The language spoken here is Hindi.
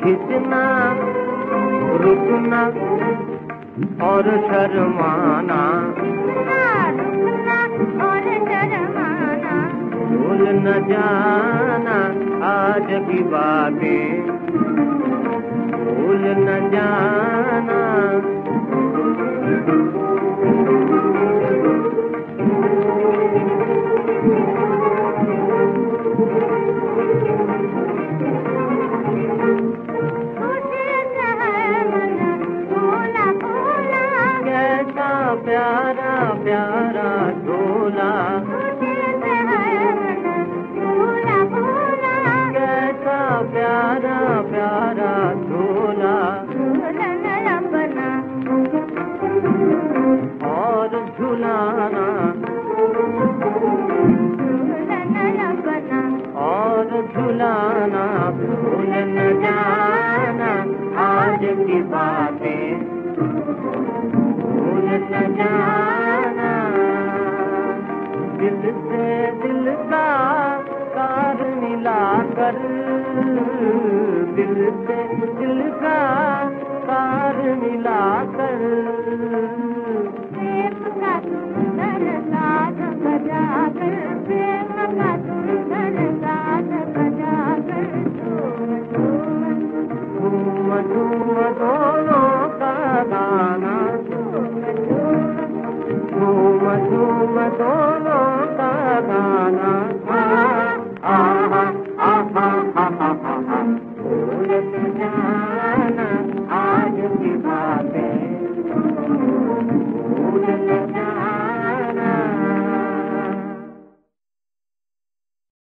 खिंचना, रुकना और शर्माना, रुकना और शर्माना, भूल न जाना आज की बातें, भूल न जाना। प्यारा प्यारा ढोला, कैसा प्यारा प्यारा ढोला, अपना और झुलाना, अपना और झुलाना, भूल न जाना आज की बातें, भूल न जाना। दिल से दिल का तार मिलाकर, दिल से दिल का तार मिलाकर, प्रेम का